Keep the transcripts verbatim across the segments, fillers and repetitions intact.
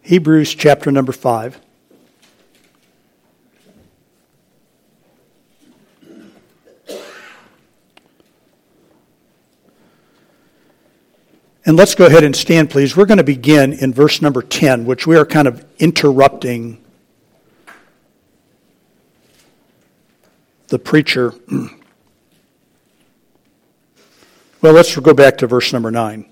Hebrews chapter number five. And let's go ahead and stand, please. We're going to begin in verse number ten, which we are kind of interrupting the preacher. Well, let's go back to verse number nine.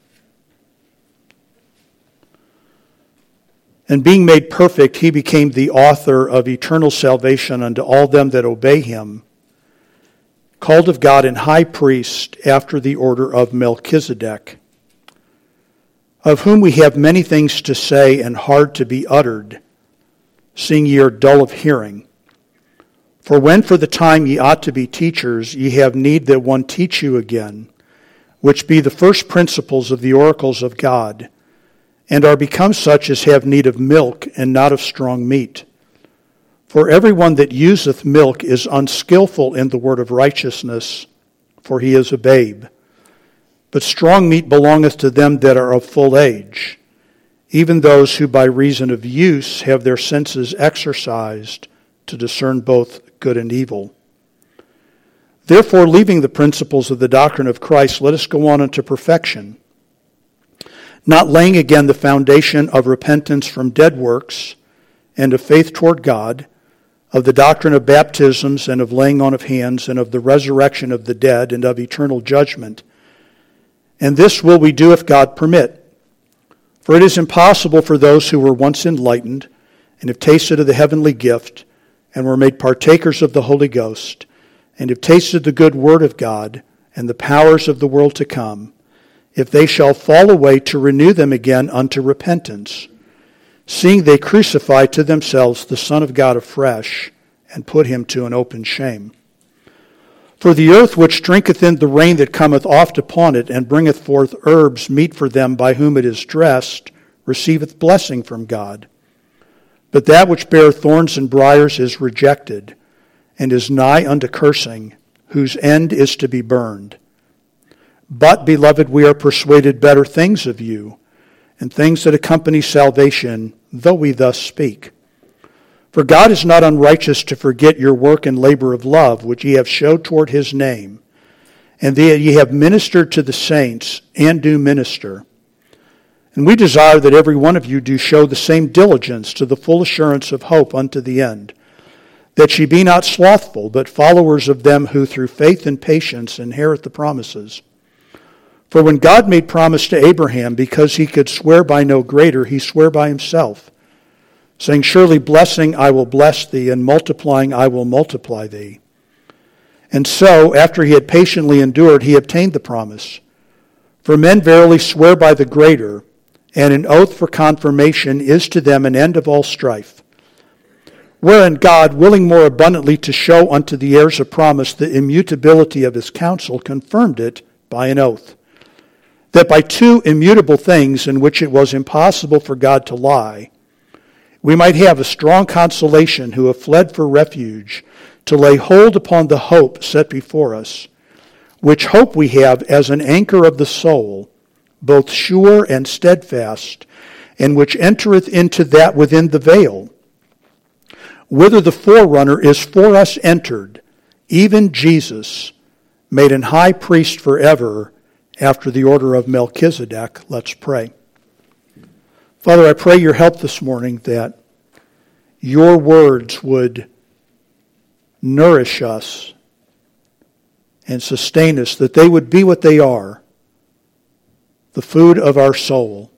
And being made perfect, he became the author of eternal salvation unto all them that obey him, called of God and high priest after the order of Melchizedek, of whom we have many things to say and hard to be uttered, seeing ye are dull of hearing. For when for the time ye ought to be teachers, ye have need that one teach you again, which be the first principles of the oracles of God, and are become such as have need of milk and not of strong meat. For every one that useth milk is unskillful in the word of righteousness, for he is a babe. But strong meat belongeth to them that are of full age, even those who by reason of use have their senses exercised to discern both good and evil. Therefore, leaving the principles of the doctrine of Christ, let us go on unto perfection, not laying again the foundation of repentance from dead works and of faith toward God, of the doctrine of baptisms and of laying on of hands and of the resurrection of the dead and of eternal judgment. And this will we do if God permit. For it is impossible for those who were once enlightened and have tasted of the heavenly gift and were made partakers of the Holy Ghost and have tasted the good word of God and the powers of the world to come, if they shall fall away, to renew them again unto repentance, seeing they crucify to themselves the Son of God afresh, and put him to an open shame. For the earth which drinketh in the rain that cometh oft upon it, and bringeth forth herbs meet for them by whom it is dressed, receiveth blessing from God. But that which beareth thorns and briars is rejected, and is nigh unto cursing, whose end is to be burned. But, beloved, we are persuaded better things of you, and things that accompany salvation, though we thus speak. For God is not unrighteous to forget your work and labor of love, which ye have showed toward his name, and that ye have ministered to the saints, and do minister. And we desire that every one of you do show the same diligence to the full assurance of hope unto the end, that ye be not slothful, but followers of them who through faith and patience inherit the promises. For when God made promise to Abraham, because he could swear by no greater, he sware by himself, saying, Surely blessing I will bless thee, and multiplying I will multiply thee. And so, after he had patiently endured, he obtained the promise. For men verily swear by the greater, and an oath for confirmation is to them an end of all strife. Wherein God, willing more abundantly to show unto the heirs of promise the immutability of his counsel, confirmed it by an oath, that by two immutable things in which it was impossible for God to lie, we might have a strong consolation who have fled for refuge, to lay hold upon the hope set before us, which hope we have as an anchor of the soul, both sure and steadfast, and which entereth into that within the veil, whither the forerunner is for us entered, even Jesus, made an high priest forever, after the order of Melchizedek. Let's pray. Father, I pray your help this morning, that your words would nourish us and sustain us, that they would be what they are, the food of our soul.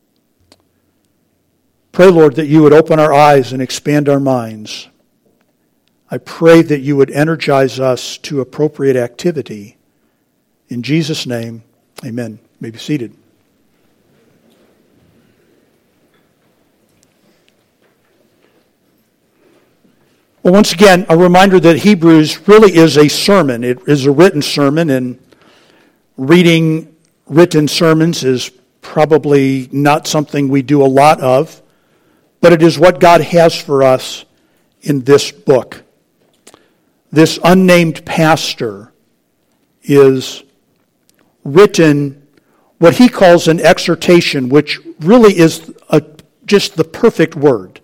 Pray, Lord, that you would open our eyes and expand our minds. I pray that you would energize us to appropriate activity. In Jesus' name, amen. You may be seated. Well, once again, a reminder that Hebrews really is a sermon. It is a written sermon, and reading written sermons is probably not something we do a lot of, but it is what God has for us in this book. This unnamed pastor is written what he calls an exhortation, which really is a just the perfect word.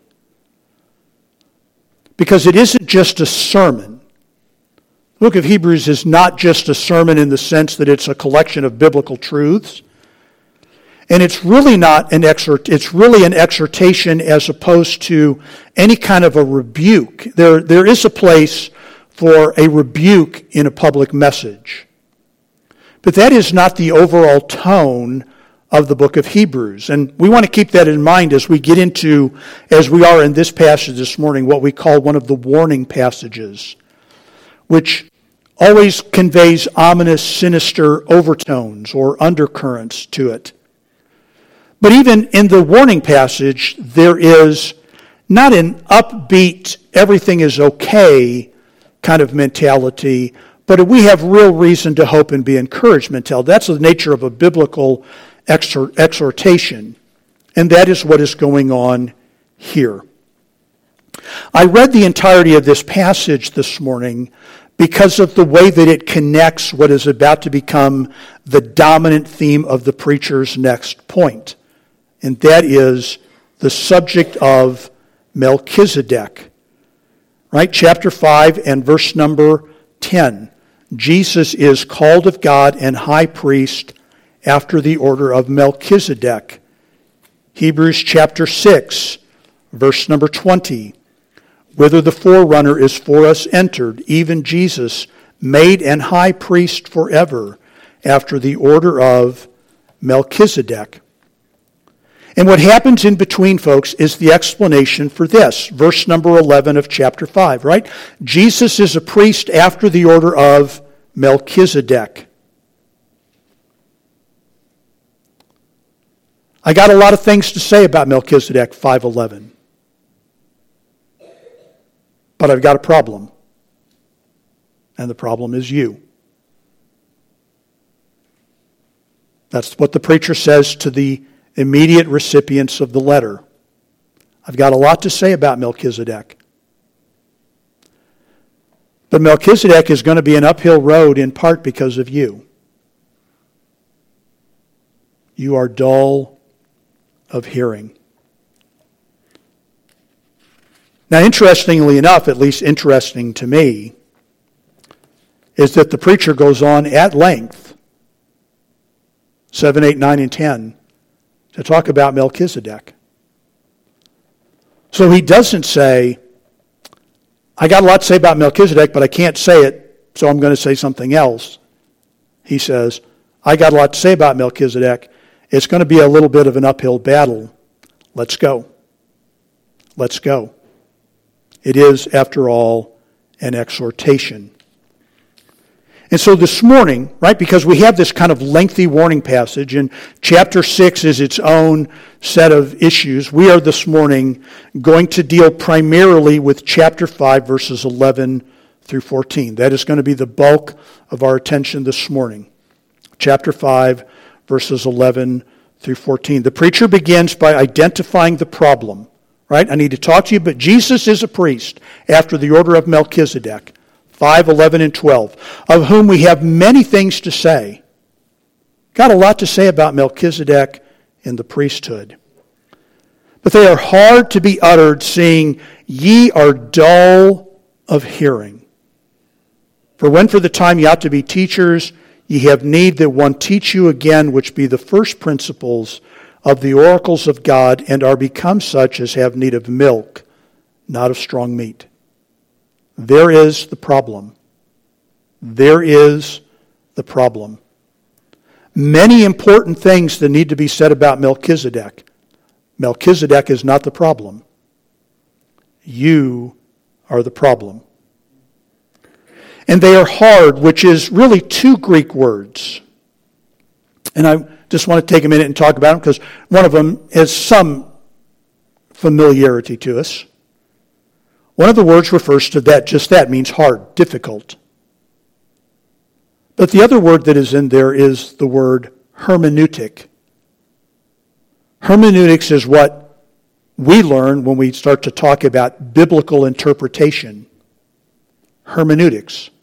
Because it isn't just a sermon. The book of Hebrews is not just a sermon in the sense that it's a collection of biblical truths. And it's really not an exhort, it's really an exhortation as opposed to any kind of a rebuke. There, there is a place for a rebuke in a public message. But that is not the overall tone of the book of Hebrews. And we want to keep that in mind as we get into, as we are in this passage this morning, what we call one of the warning passages, which always conveys ominous, sinister overtones or undercurrents to it. But even in the warning passage, there is not an upbeat, everything is okay kind of mentality, but we have real reason to hope and be encouraged mentality. That's the nature of a biblical exhortation. And that is what is going on here. I read the entirety of this passage this morning because of the way that it connects what is about to become the dominant theme of the preacher's next point. And that is the subject of Melchizedek. Right? Chapter five and verse number ten. Jesus is called of God and high priest after the order of Melchizedek. Hebrews chapter six, verse number twenty. Whither the forerunner is for us entered, even Jesus, made an high priest forever, after the order of Melchizedek. And what happens in between, folks, is the explanation for this. Verse number eleven of chapter five, right? Jesus is a priest after the order of Melchizedek. I got a lot of things to say about Melchizedek, five eleven. But I've got a problem. And the problem is you. That's what the preacher says to the immediate recipients of the letter. I've got a lot to say about Melchizedek. But Melchizedek is going to be an uphill road in part because of you. You are dull of hearing. Now, interestingly enough, at least interesting to me, is that the preacher goes on at length, seven, eight, nine, and ten, to talk about Melchizedek. So he doesn't say, I got a lot to say about Melchizedek, but I can't say it, so I'm going to say something else. He says, I got a lot to say about Melchizedek. It's going to be a little bit of an uphill battle. Let's go. Let's go. It is, after all, an exhortation. And so this morning, right, because we have this kind of lengthy warning passage, and chapter six is its own set of issues, we are this morning going to deal primarily with chapter five, verses eleven through fourteen. That is going to be the bulk of our attention this morning. Chapter five, verses eleven through fourteen. The preacher begins by identifying the problem. Right? I need to talk to you, but Jesus is a priest after the order of Melchizedek. five, eleven, and twelve. Of whom we have many things to say. Got a lot to say about Melchizedek in the priesthood. But they are hard to be uttered, seeing ye are dull of hearing. For when for the time ye ought to be teachers, ye have need that one teach you again, which be the first principles of the oracles of God, and are become such as have need of milk, not of strong meat. There is the problem. There is the problem. Many important things that need to be said about Melchizedek. Melchizedek is not the problem. You are the problem. And they are hard, which is really two Greek words. And I just want to take a minute and talk about them because one of them has some familiarity to us. One of the words refers to that, just that, means hard, difficult. But the other word that is in there is the word hermeneutic. Hermeneutics is what we learn when we start to talk about biblical interpretation. Hermeneutics.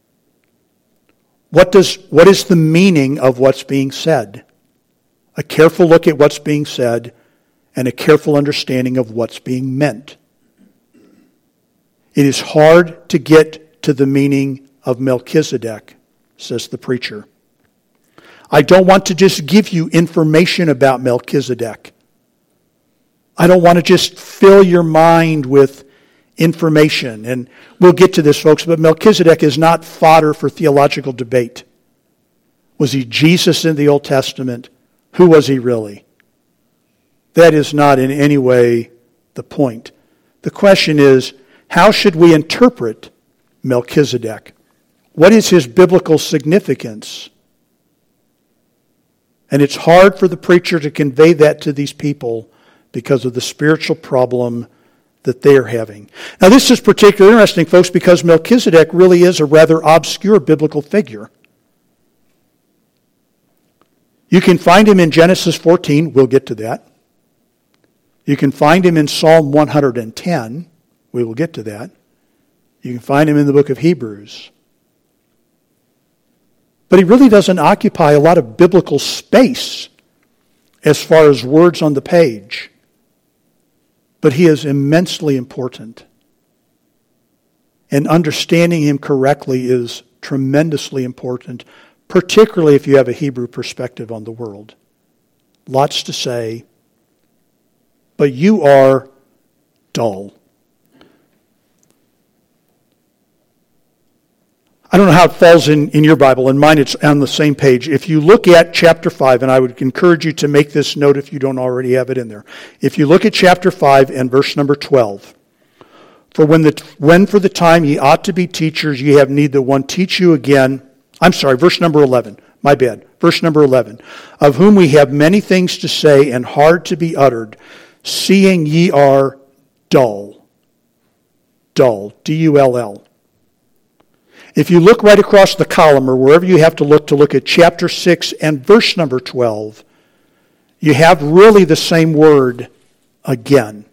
What does what is the meaning of what's being said? A careful look at what's being said and a careful understanding of what's being meant. It is hard to get to the meaning of Melchizedek, says the preacher. I don't want to just give you information about Melchizedek. I don't want to just fill your mind with information. And we'll get to this, folks, but Melchizedek is not fodder for theological debate. Was he Jesus in the Old Testament? Who was he really? That is not in any way the point. The question is, how should we interpret Melchizedek? What is his biblical significance? And it's hard for the preacher to convey that to these people because of the spiritual problem that they are having. Now, this is particularly interesting, folks, because Melchizedek really is a rather obscure biblical figure. You can find him in Genesis fourteen. We'll get to that. You can find him in Psalm one hundred ten. We will get to that. You can find him in the book of Hebrews. But he really doesn't occupy a lot of biblical space as far as words on the page. But he is immensely important. And understanding him correctly is tremendously important, particularly if you have a Hebrew perspective on the world. Lots to say, but you are dull. I don't know how it falls in, in your Bible. In mine, it's on the same page. If you look at chapter five, and I would encourage you to make this note if you don't already have it in there. If you look at chapter five and verse number twelve, For when, the, when for the time ye ought to be teachers, ye have need that one teach you again. I'm sorry, verse number eleven. My bad. Verse number eleven. Of whom we have many things to say and hard to be uttered, seeing ye are dull. Dull. D U L L. If you look right across the column or wherever you have to look to look at chapter six and verse number twelve, you have really the same word again.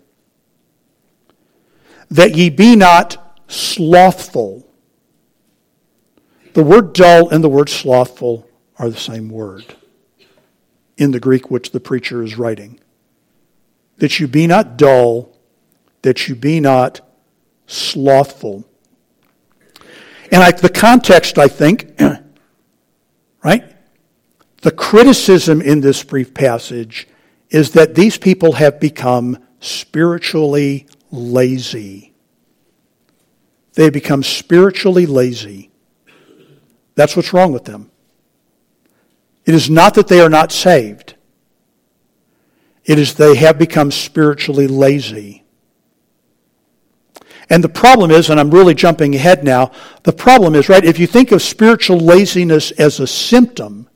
That ye be not slothful. The word dull and the word slothful are the same word in the Greek which the preacher is writing. That you be not dull, that you be not slothful. And I, the context, I think, right? The criticism in this brief passage is that these people have become spiritually lazy. They have become spiritually lazy. That's what's wrong with them. It is not that they are not saved. It is they have become spiritually lazy. And the problem is, and I'm really jumping ahead now, the problem is, right, if you think of spiritual laziness as a symptom,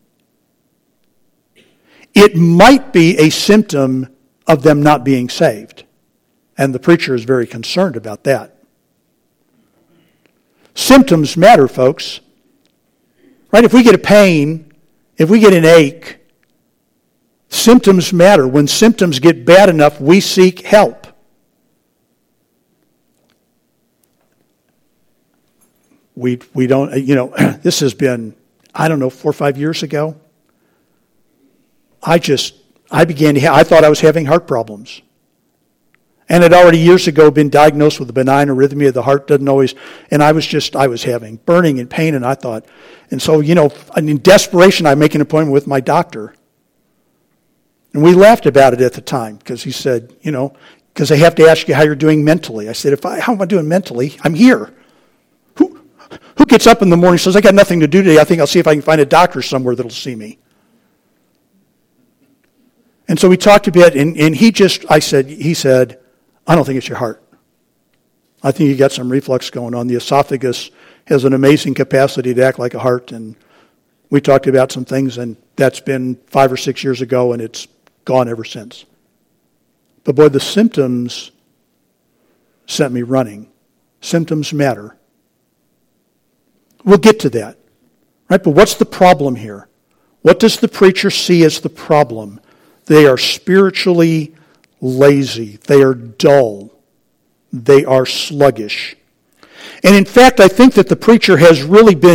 it might be a symptom of them not being saved. And the preacher is very concerned about that. Symptoms matter, folks. Right? If we get a pain, if we get an ache, symptoms matter. When symptoms get bad enough, we seek help. We we don't, you know, this has been, I don't know, four or five years ago. I just, I began to, ha- I thought I was having heart problems. And had already years ago been diagnosed with a benign arrhythmia. The heart doesn't always, and I was just, I was having burning and pain, and I thought, and so, you know, in desperation, I make an appointment with my doctor. And we laughed about it at the time, because he said, you know, because they have to ask you how you're doing mentally. I said, if I, how am I doing mentally? I'm here. Who, who gets up in the morning and says, I got nothing to do today, I think I'll see if I can find a doctor somewhere that'll see me. And so we talked a bit, and, and he just, I said, he said, I don't think it's your heart. I think you got some reflux going on. The esophagus has an amazing capacity to act like a heart, and we talked about some things, and that's been five or six years ago, and it's gone ever since. But boy, the symptoms sent me running. Symptoms matter. We'll get to that. Right? But what's the problem here? What does the preacher see as the problem? They are spiritually lazy. They are dull. They are sluggish. And in fact, I think that the preacher has really been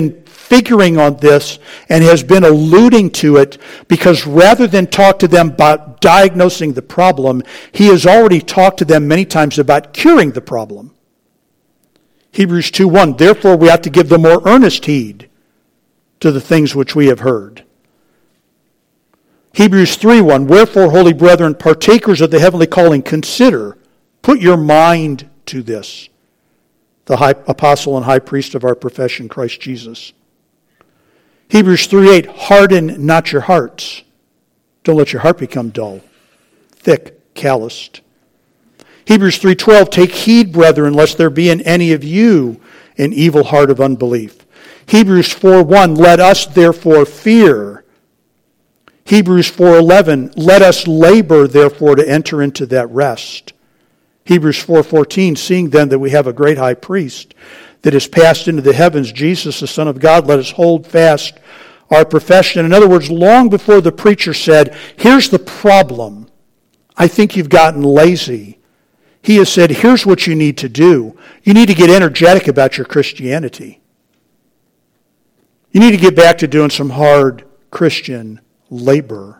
figuring on this and has been alluding to it, because rather than talk to them about diagnosing the problem, he has already talked to them many times about curing the problem. Hebrews two one, therefore we have to give the more earnest heed to the things which we have heard. Hebrews three one, wherefore, holy brethren, partakers of the heavenly calling, consider, put your mind to this, the high, apostle and high priest of our profession, Christ Jesus. Hebrews three eight, harden not your hearts. Don't let your heart become dull, thick, calloused. Hebrews three twelve, take heed, brethren, lest there be in any of you an evil heart of unbelief. Hebrews four one, let us therefore fear. Hebrews four eleven, let us labor therefore to enter into that rest. Hebrews four fourteen, seeing then that we have a great high priest that has passed into the heavens, Jesus the Son of God, let us hold fast our profession. In other words, long before the preacher said, here's the problem, I think you've gotten lazy, he has said, here's what you need to do. You need to get energetic about your Christianity. You need to get back to doing some hard Christian labor.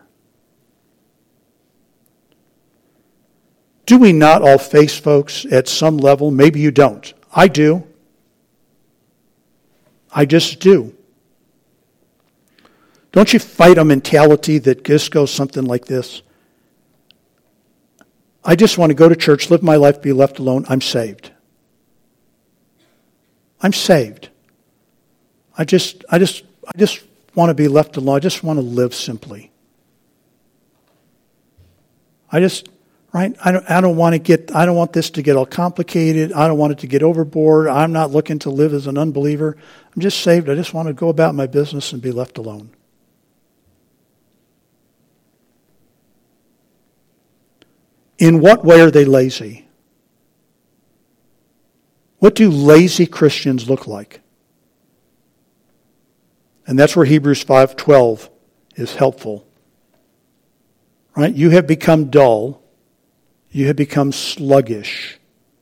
Do we not all face folks at some level? Maybe you don't. I do. I just do. Don't you fight a mentality that just goes something like this? I just want to go to church, live my life, be left alone. I'm saved. I'm saved. I just, I just, I just want to be left alone. I just want to live simply. I just, right? I don't, I don't want to get, I don't want this to get all complicated. I don't want it to get overboard. I'm not looking to live as an unbeliever. I'm just saved. I just want to go about my business and be left alone. In what way are they lazy? What do lazy Christians look like? And that's where Hebrews five twelve is helpful. Right? You have become dull. You have become sluggish.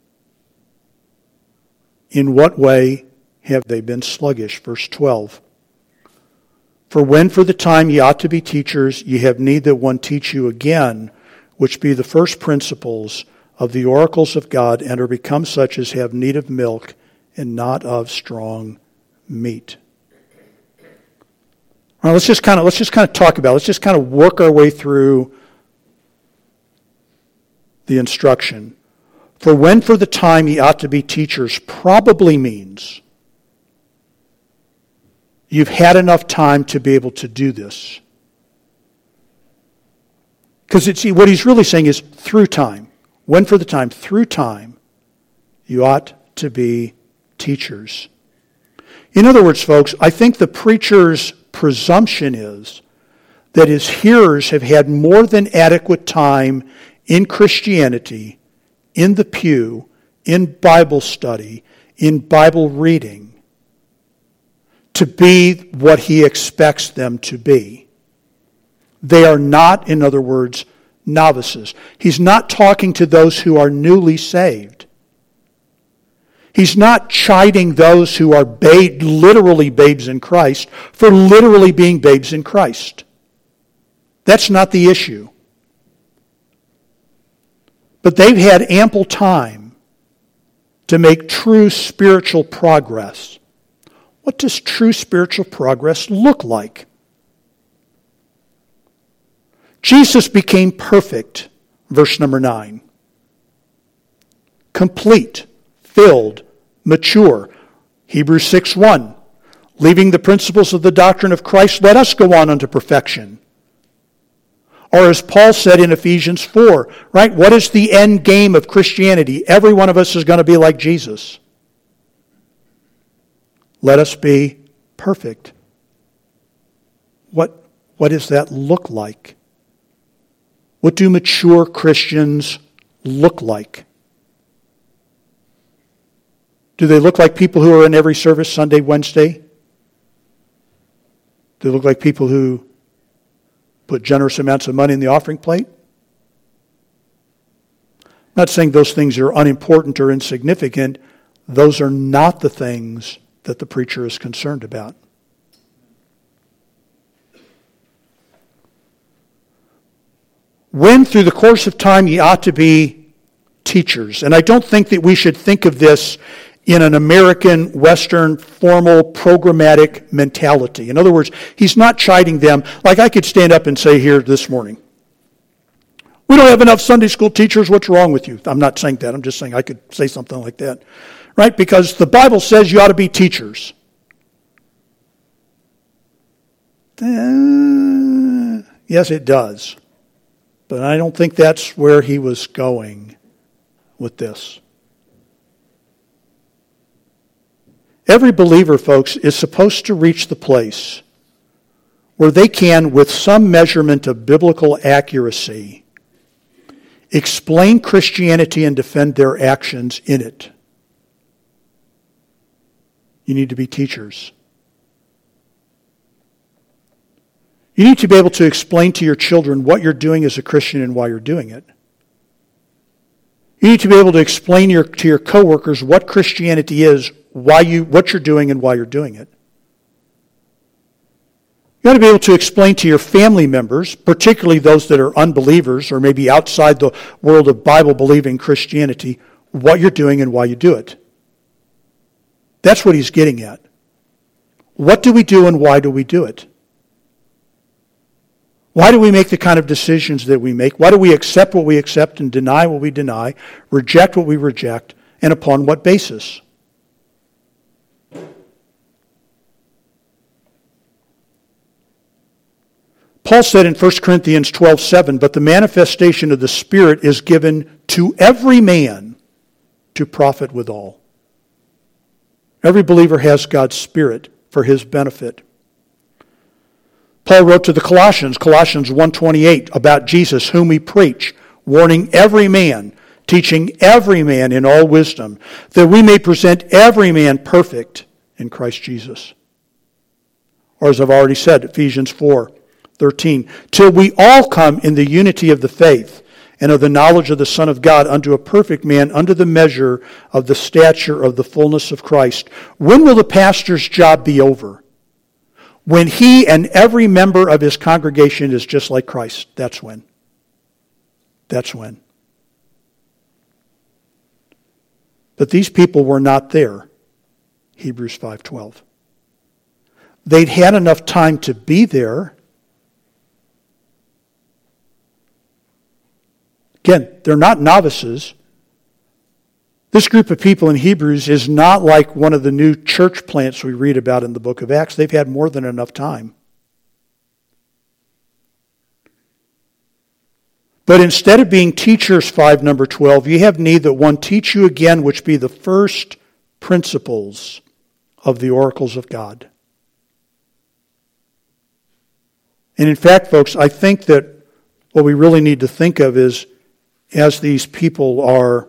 In what way have they been sluggish? Verse twelve. For when for the time ye ought to be teachers, ye have need that one teach you again, which be the first principles of the oracles of God, and are become such as have need of milk and not of strong meat. All right, let's just kind of let's just kind of talk about it. Let's just kind of work our way through the instruction. For when for the time ye ought to be teachers probably means you've had enough time to be able to do this. Because it's what he's really saying is through time. When for the time, through time, you ought to be teachers. In other words, folks, I think the preacher's presumption is that his hearers have had more than adequate time in Christianity, in the pew, in Bible study, in Bible reading, to be what he expects them to be. They are not, in other words, novices. He's not talking to those who are newly saved. He's not chiding those who are ba- literally babes in Christ for literally being babes in Christ. That's not the issue. But they've had ample time to make true spiritual progress. What does true spiritual progress look like? Jesus became perfect, verse number nine. Complete, filled, mature. Hebrews six one. Leaving the principles of the doctrine of Christ, let us go on unto perfection. Or as Paul said in Ephesians four, right? What is the end game of Christianity? Every one of us is going to be like Jesus. Let us be perfect. What, what does that look like? What do mature Christians look like? Do they look like people who are in every service Sunday, Wednesday? Do they look like people who put generous amounts of money in the offering plate? I'm not saying those things are unimportant or insignificant. Those are not the things that the preacher is concerned about. when through the course of time ye ought to be teachers. And I don't think that we should think of this in an American, Western, formal, programmatic mentality. In other words, he's not chiding them like I could stand up and say here this morning, we don't have enough Sunday school teachers, what's wrong with you? I'm not saying that, I'm just saying I could say something like that. Right? Because the Bible says you ought to be teachers. Uh, yes, it does. But I don't think that's where he was going with this. Every believer, folks, is supposed to reach the place where they can, with some measurement of biblical accuracy, explain Christianity and defend their actions in it. You need to be teachers. You need to be able to explain to your children what you're doing as a Christian and why you're doing it. You need to be able to explain your, to your coworkers what Christianity is, why you, what you're doing, and why you're doing it. You ought to be able to explain to your family members, particularly those that are unbelievers or maybe outside the world of Bible-believing Christianity, what you're doing and why you do it. That's what he's getting at. What do we do and why do we do it? Why do we make the kind of decisions that we make? Why do we accept what we accept and deny what we deny, reject what we reject, and upon what basis? Paul said in First Corinthians twelve seven, but the manifestation of the Spirit is given to every man to profit withal. Every believer has God's Spirit for his benefit. Paul wrote to the Colossians, Colossians one twenty-eight, about Jesus, whom we preach, warning every man, teaching every man in all wisdom, that we may present every man perfect in Christ Jesus. Or as I've already said, Ephesians four thirteen, till we all come in the unity of the faith and of the knowledge of the Son of God unto a perfect man, under the measure of the stature of the fullness of Christ. When will the pastor's job be over? When he and every member of his congregation is just like Christ. That's when. That's when. But these people were not there. Hebrews five twelve. They'd had enough time to be there. Again, they're not novices. This group of people in Hebrews is not like one of the new church plants we read about in the book of Acts. They've had more than enough time. But instead of being teachers, five number twelve, ye have need that one teach you again, which be the first principles of the oracles of God. And in fact, folks, I think that what we really need to think of is, as these people are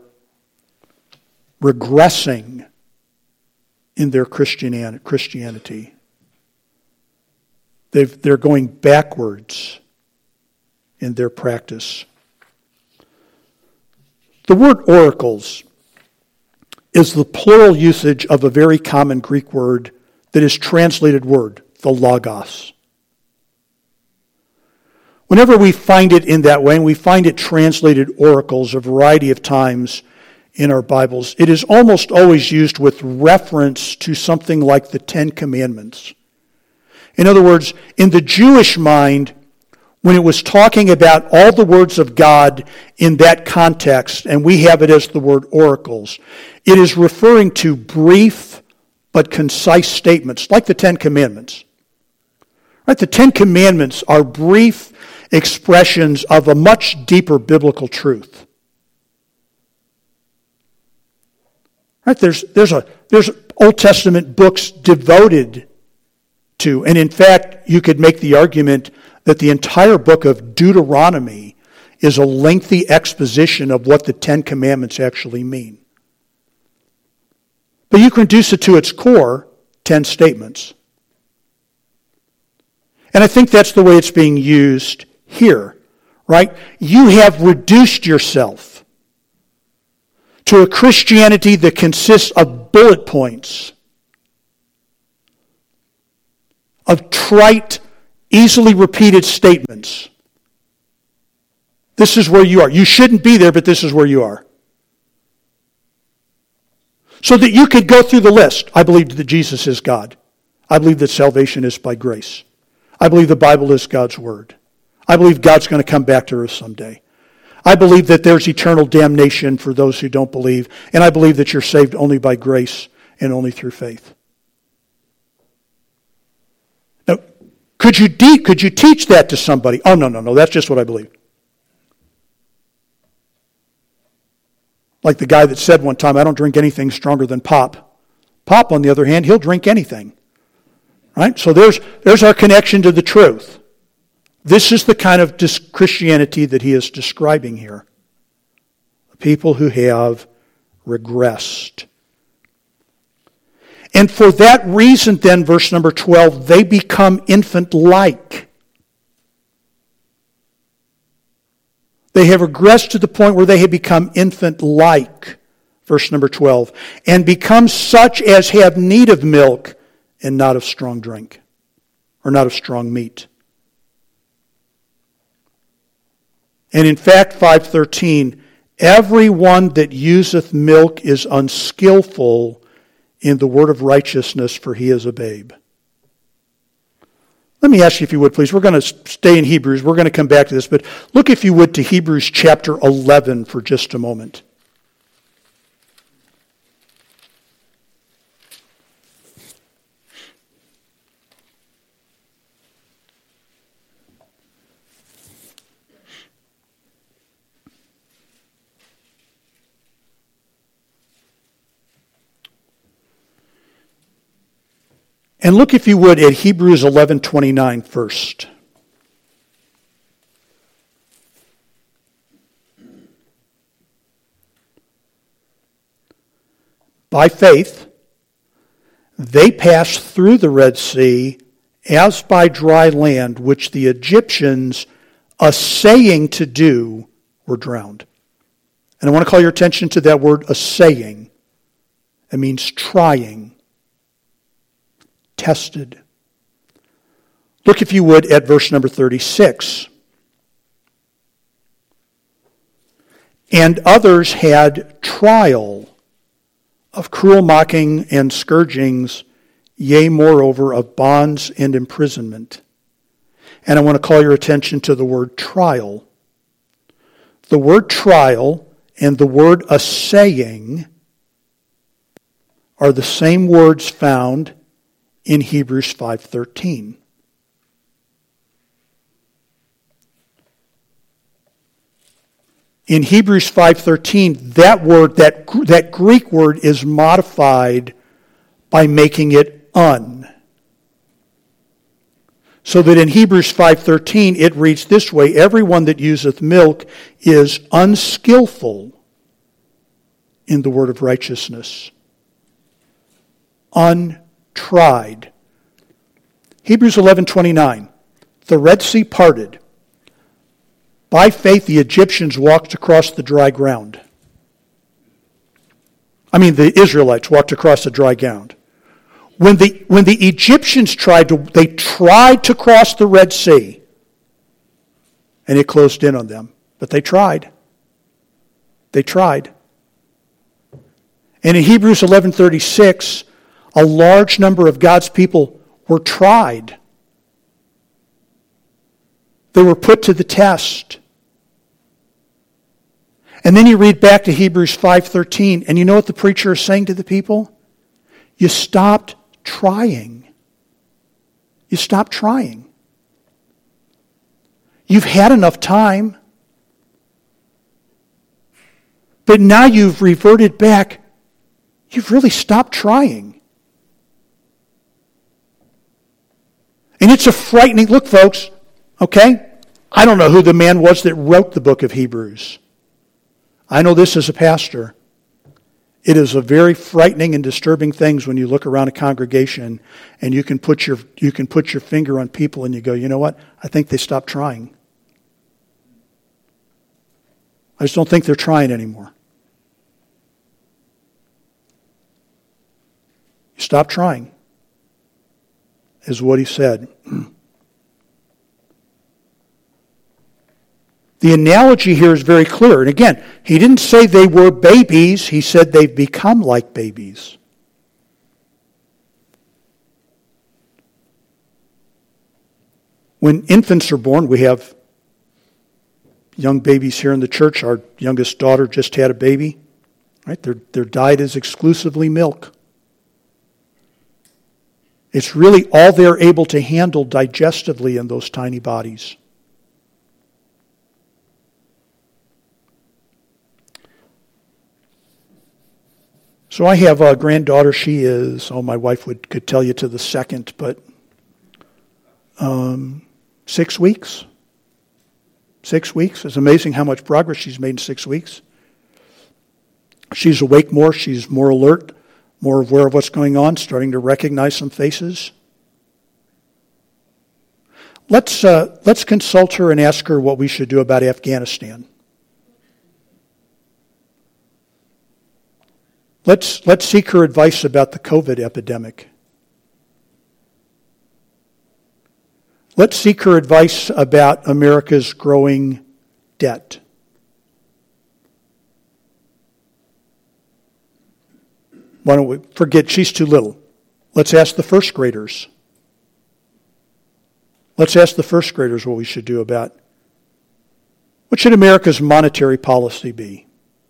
regressing in their Christianity, they've, they're going backwards in their practice. The word oracles is the plural usage of a very common Greek word that is translated word, the logos. Whenever we find it in that way, and we find it translated oracles a variety of times in our Bibles, it is almost always used with reference to something like the Ten Commandments. In other words, in the Jewish mind, when it was talking about all the words of God in that context, and we have it as the word oracles, it is referring to brief but concise statements, like the Ten Commandments. Right? The Ten Commandments are brief expressions of a much deeper biblical truth. Right? There's, there's, a, there's Old Testament books devoted to, and in fact, you could make the argument that the entire book of Deuteronomy is a lengthy exposition of what the Ten Commandments actually mean. But you can reduce it to its core, ten statements. And I think that's the way it's being used here, right? You have reduced yourself to a Christianity that consists of bullet points, of trite, easily repeated statements. This is where you are. You shouldn't be there, but this is where you are. So that you could go through the list. I believe that Jesus is God. I believe that salvation is by grace. I believe the Bible is God's Word. I believe God's going to come back to earth someday. I believe that there's eternal damnation for those who don't believe. And I believe that you're saved only by grace and only through faith. Now, could you, de- could you teach that to somebody? Oh, no, no, no, that's just what I believe. Like the guy that said one time, I don't drink anything stronger than pop. Pop, on the other hand, he'll drink anything. Right? So there's, there's our connection to the truth. This is the kind of dis- Christianity that he is describing here. People who have regressed. And for that reason then, verse number twelve, they become infant-like. They have regressed to the point where they have become infant-like, verse number twelve, and become such as have need of milk and not of strong drink, or not of strong meat. And in fact, five thirteen, everyone that useth milk is unskillful in the word of righteousness, for he is a babe. Let me ask you if you would, please. We're going to stay in Hebrews. We're going to come back to this, but look, if you would, to Hebrews chapter eleven for just a moment. And look, if you would, at Hebrews eleven twenty-nine first. By faith, they passed through the Red Sea as by dry land, which the Egyptians, assaying to do, were drowned. And I want to call your attention to that word, assaying. It means trying. Tested. Look, if you would, at verse number thirty-six. And others had trial of cruel mocking and scourgings, yea, moreover, of bonds and imprisonment. And I want to call your attention to the word trial. The word trial and the word assaying are the same words found in Hebrews five thirteen. In Hebrews five thirteen, that word, that, that Greek word is modified by making it un. So that in Hebrews five thirteen it reads this way, everyone that useth milk is unskillful in the word of righteousness. Unskillful. Tried. Hebrews eleven twenty-nine. The Red Sea parted. By faith the Egyptians walked across the dry ground. I mean the Israelites walked across the dry ground. When the when the Egyptians tried to they tried to cross the Red Sea, and it closed in on them. But they tried. They tried. And in Hebrews eleven thirty-six, a large number of God's people were tried. They were put to the test. And then you read back to Hebrews five thirteen, and you know what the preacher is saying to the people? You stopped trying. You stopped trying. You've had enough time. But now you've reverted back. You've really stopped trying. And it's a frightening, look folks, okay? I don't know who the man was that wrote the book of Hebrews. I know this as a pastor. It is a very frightening and disturbing thing when you look around a congregation and you can put your you can put your finger on people and you go, you know what? I think they stopped trying. I just don't think they're trying anymore. You stop trying, is what he said. The analogy here is very clear. And again, he didn't say they were babies. He said they've become like babies. When infants are born, we have young babies here in the church. Our youngest daughter just had a baby. Right? Their, their diet is exclusively milk. It's really all they're able to handle digestively in those tiny bodies. So I have a granddaughter. She is, oh, my wife would could tell you to the second, but um, six weeks. Six weeks. It's amazing how much progress she's made in six weeks. She's awake more. She's more alert, more aware of what's going on, starting to recognize some faces. Let's uh, let's consult her and ask her what we should do about Afghanistan. Let's, let's seek her advice about the COVID epidemic. Let's seek her advice about America's growing debt. Why don't we forget she's too little? Let's ask the first graders. Let's ask the first graders what we should do about what should America's monetary policy be?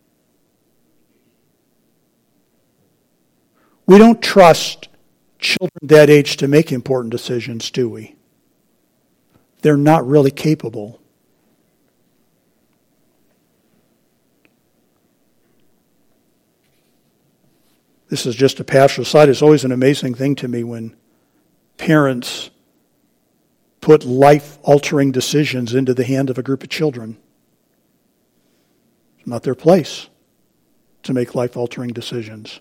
We don't trust children that age to make important decisions, do we? They're not really capable. This is just a pastoral aside. It's always an amazing thing to me when parents put life-altering decisions into the hand of a group of children. It's not their place to make life-altering decisions.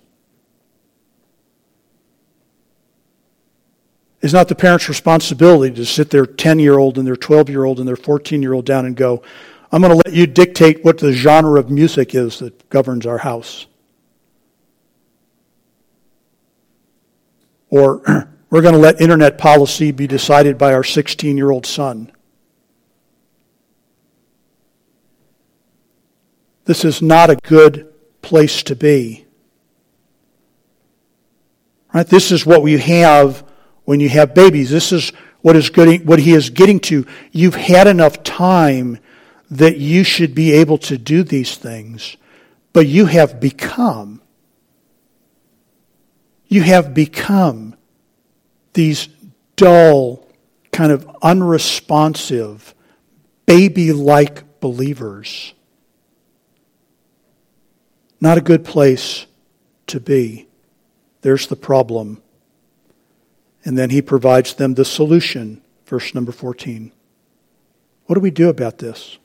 It's not the parent's responsibility to sit their ten-year-old and their twelve-year-old and their fourteen-year-old down and go, I'm going to let you dictate what the genre of music is that governs our house. Or we're going to let internet policy be decided by our sixteen-year-old son. This is not a good place to be. Right? This is what we have when you have babies. This is what is getting, what he is getting to. You've had enough time that you should be able to do these things, but you have become, you have become these dull, kind of unresponsive, baby-like believers. Not a good place to be. There's the problem. And then he provides them the solution, verse number fourteen. What do we do about this?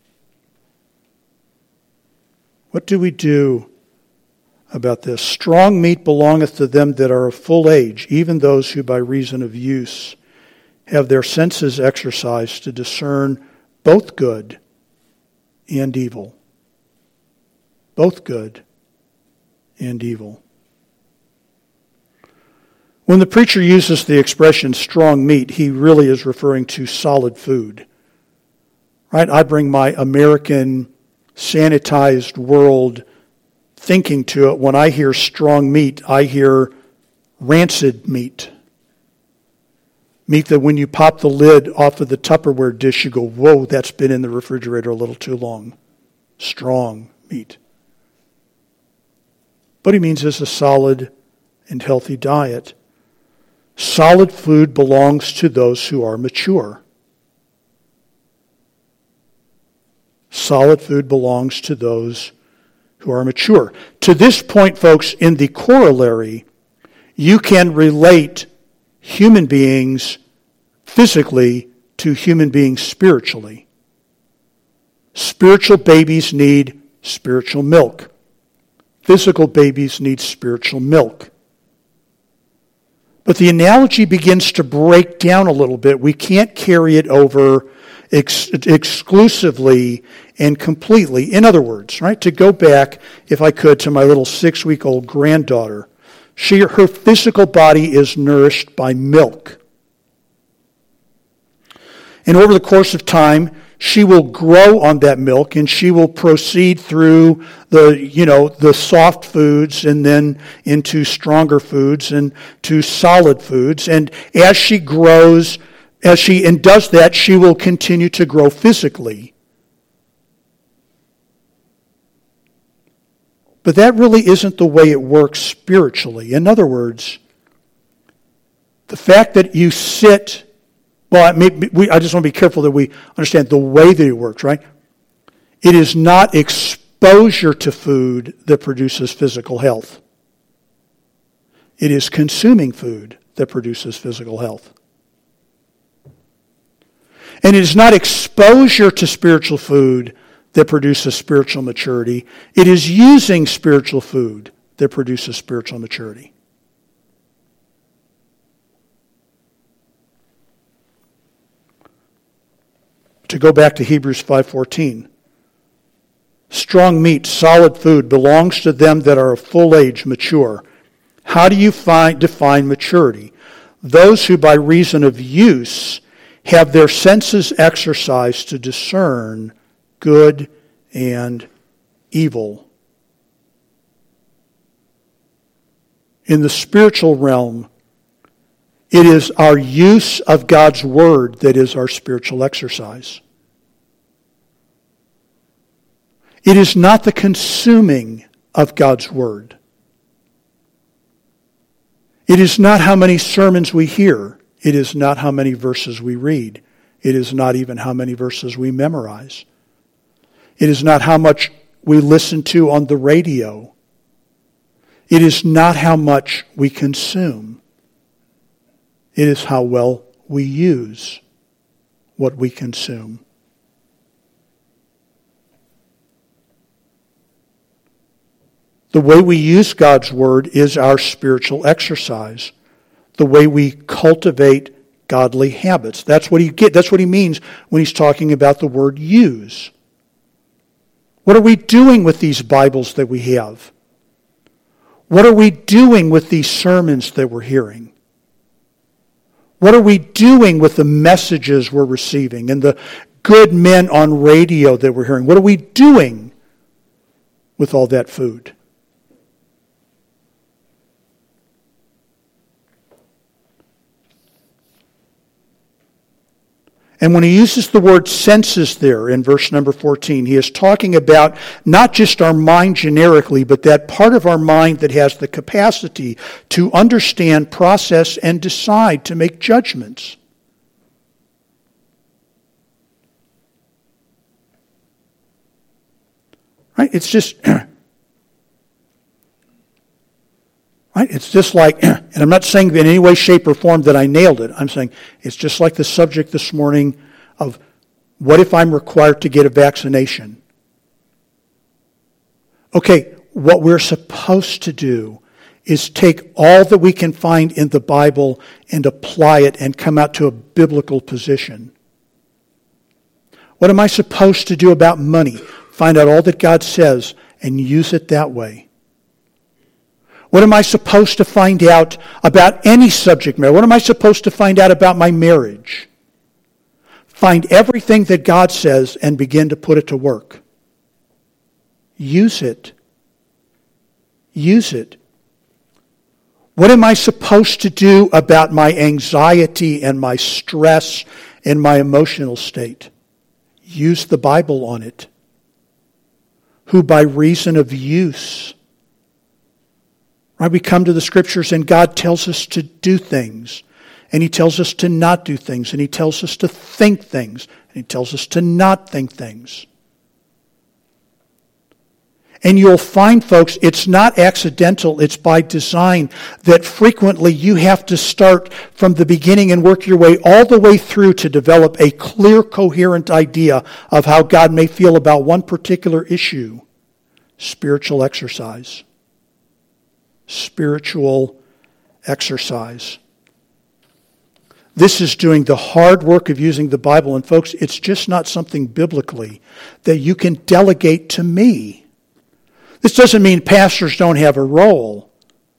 What do we do about this? Strong meat belongeth to them that are of full age, even those who by reason of use have their senses exercised to discern both good and evil. Both good and evil. When the preacher uses the expression strong meat, he really is referring to solid food. Right? I bring my American sanitized world thinking to it. When I hear strong meat, I hear rancid meat. Meat that when you pop the lid off of the Tupperware dish, you go, whoa, that's been in the refrigerator a little too long. Strong meat. What he means is a solid and healthy diet. Solid food belongs to those who are mature. Solid food belongs to those who are mature. To this point, folks, in the corollary, you can relate human beings physically to human beings spiritually. Spiritual babies need spiritual milk. Physical babies need spiritual milk. But the analogy begins to break down a little bit. We can't carry it over ex- exclusively and completely. In other words, right, to go back, if I could, to my little six-week-old granddaughter, she, her physical body is nourished by milk. And over the course of time, she will grow on that milk, and she will proceed through the, you know, the soft foods and then into stronger foods and to solid foods. And as she grows, as she and does that, she will continue to grow physically. But that really isn't the way it works spiritually. In other words, the fact that you sit Well, I, mean, we, I just want to be careful that we understand the way that it works, right? It is not exposure to food that produces physical health. It is consuming food that produces physical health. And it is not exposure to spiritual food that produces spiritual maturity. It is using spiritual food that produces spiritual maturity. To go back to Hebrews five fourteen, strong meat, solid food belongs to them that are of full age, mature. How do you find, define maturity? Those who by reason of use have their senses exercised to discern good and evil. In the spiritual realm, it is our use of God's Word that is our spiritual exercise. It is not the consuming of God's Word. It is not how many sermons we hear. It is not how many verses we read. It is not even how many verses we memorize. It is not how much we listen to on the radio. It is not how much we consume. It is how well we use what we consume. The way we use God's Word is our spiritual exercise. The way we cultivate godly habits. That's what he get. That's what he means when he's talking about the word use. What are we doing with these Bibles that we have? What are we doing with these sermons that we're hearing? What are we doing with the messages we're receiving and the good men on radio that we're hearing? What are we doing with all that food? And when he uses the word senses there in verse number fourteen, he is talking about not just our mind generically, but that part of our mind that has the capacity to understand, process, and decide, to make judgments. Right? It's just... Right? It's just like, and I'm not saying in any way, shape, or form that I nailed it. I'm saying it's just like the subject this morning of what if I'm required to get a vaccination? Okay, what we're supposed to do is take all that we can find in the Bible and apply it and come out to a biblical position. What am I supposed to do about money? Find out all that God says and use it that way. What am I supposed to find out about any subject matter? What am I supposed to find out about my marriage? Find everything that God says and begin to put it to work. Use it. Use it. What am I supposed to do about my anxiety and my stress and my emotional state? Use the Bible on it. Who by reason of use... Right, we come to the Scriptures and God tells us to do things. And He tells us to not do things. And He tells us to think things. And He tells us to not think things. And you'll find, folks, it's not accidental, it's by design, that frequently you have to start from the beginning and work your way all the way through to develop a clear, coherent idea of how God may feel about one particular issue. Spiritual exercise. Spiritual exercise. This is doing the hard work of using the Bible. And folks, it's just not something biblically that you can delegate to me. This doesn't mean pastors don't have a role.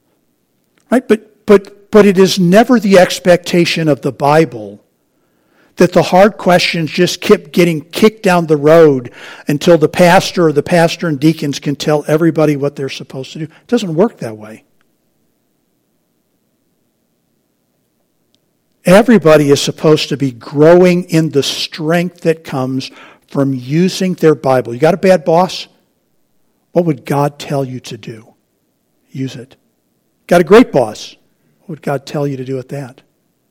Right? But but but it is never the expectation of the Bible that the hard questions just keep getting kicked down the road until the pastor or the pastor and deacons can tell everybody what they're supposed to do. It doesn't work that way. Everybody is supposed to be growing in the strength that comes from using their Bible. You got a bad boss? What would God tell you to do? Use it. Got a great boss? What would God tell you to do with that?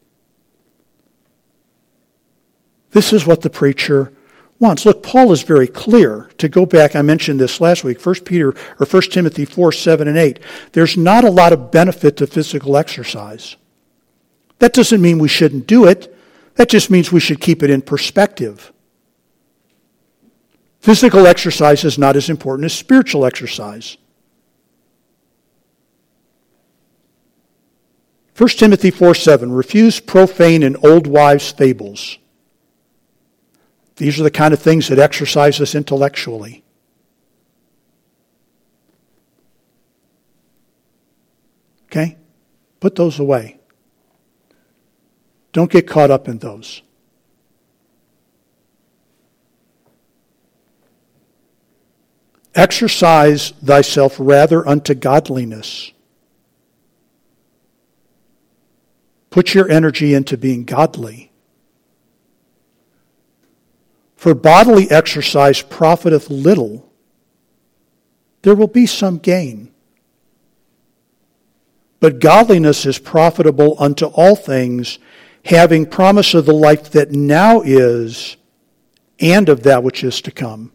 This is what the preacher wants. Look, Paul is very clear. To go back, I mentioned this last week, First Peter or First Timothy four, seven, and eight. There's not a lot of benefit to physical exercise. That doesn't mean we shouldn't do it. That just means we should keep it in perspective. Physical exercise is not as important as spiritual exercise. First Timothy four, seven. Refuse profane and old wives' fables. These are the kind of things that exercise us intellectually. Okay? Put those away. Don't get caught up in those. Exercise thyself rather unto godliness. Put your energy into being godly. For bodily exercise profiteth little. There will be some gain. But godliness is profitable unto all things, having promise of the life that now is, and of that which is to come.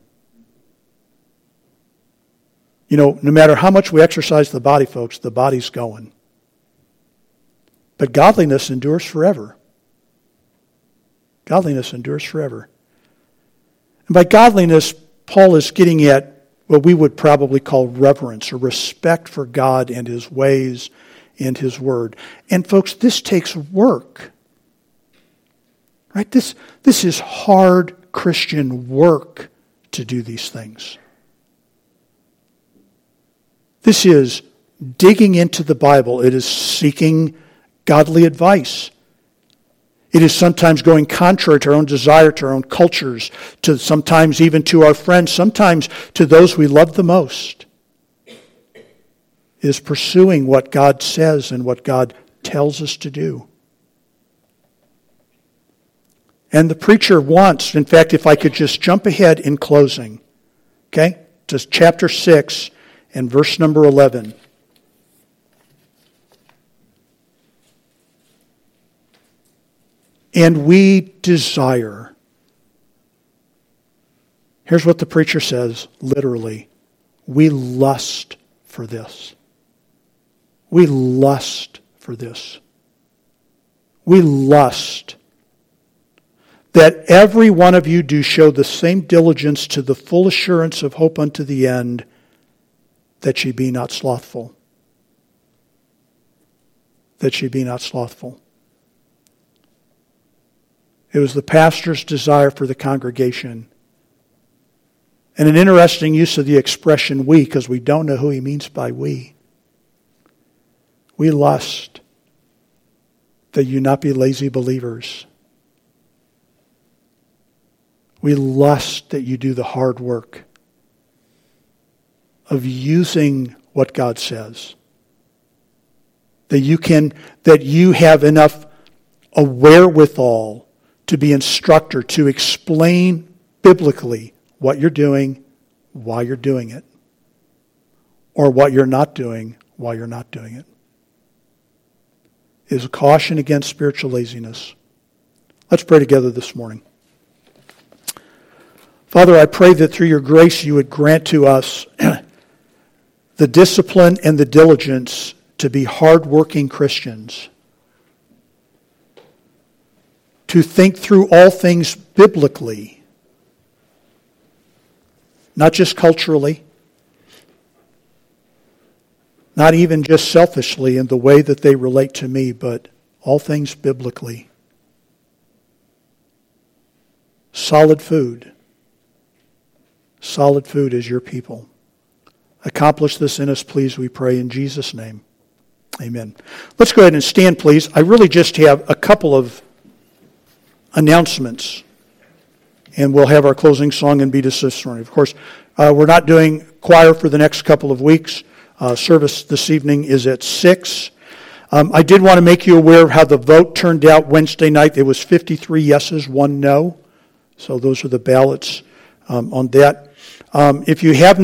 You know, no matter how much we exercise the body, folks, the body's going. But godliness endures forever. Godliness endures forever. And by godliness, Paul is getting at what we would probably call reverence or respect for God and His ways and His Word. And folks, this takes work. Right? This, this is hard Christian work to do these things. This is digging into the Bible. It is seeking godly advice. It is sometimes going contrary to our own desire, to our own cultures, to sometimes even to our friends, sometimes to those we love the most. It is pursuing what God says and what God tells us to do. And the preacher wants, in fact, if I could just jump ahead in closing, okay, to chapter six and verse number eleven. And we desire. Here's what the preacher says, literally. We lust for this. We lust for this. We lust that every one of you do show the same diligence to the full assurance of hope unto the end, that ye be not slothful. That ye be not slothful. It was the pastor's desire for the congregation. And an interesting use of the expression we, because we don't know who he means by we. We lust that you not be lazy believers. We lust that you do the hard work of using what God says. That you can, that you have enough a wherewithal to be instructor, to explain biblically what you're doing, why you're doing it, or what you're not doing, why you're not doing it. It is a caution against spiritual laziness. Let's pray together this morning. Father, I pray that through your grace you would grant to us the discipline and the diligence to be hardworking Christians, to think through all things biblically, not just culturally, not even just selfishly in the way that they relate to me, but all things biblically. Solid food. Solid food is your people. Accomplish this in us, please, we pray in Jesus' name. Amen. Let's go ahead and stand, please. I really just have a couple of announcements. And we'll have our closing song and be dismissed. Of course, uh, we're not doing choir for the next couple of weeks. Uh, service this evening is at six. Um, I did want to make you aware of how the vote turned out Wednesday night. It was fifty-three yeses, one no. So those are the ballots um, on that. Um, if you have not